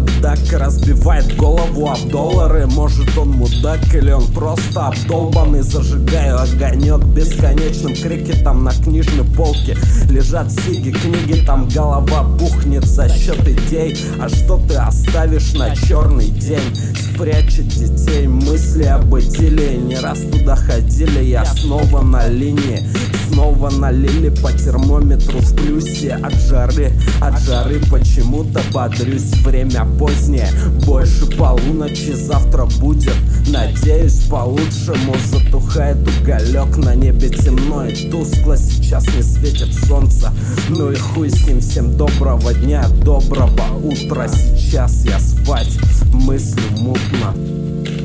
Багдак разбивает голову об доллары. Может он мудак или он просто обдолбанный. Зажигаю огонек бесконечным крикетом. На книжной полке лежат сиги, книги. Там голова бухнет за счет идей. А что ты оставишь на черный день? Спрячет детей мысли об идиллии. Не раз туда ходили, я снова на линии. Снова налили по термометру в плюсе. От жары почему-то бодрюсь. Время позднее, больше полуночи. Завтра будет, надеюсь, по-лучшему. Затухает уголек, на небе темно и тускло. Сейчас не светит солнце, ну и хуй с ним. Всем доброго дня, доброго утра. Сейчас я спать мыслю мутно.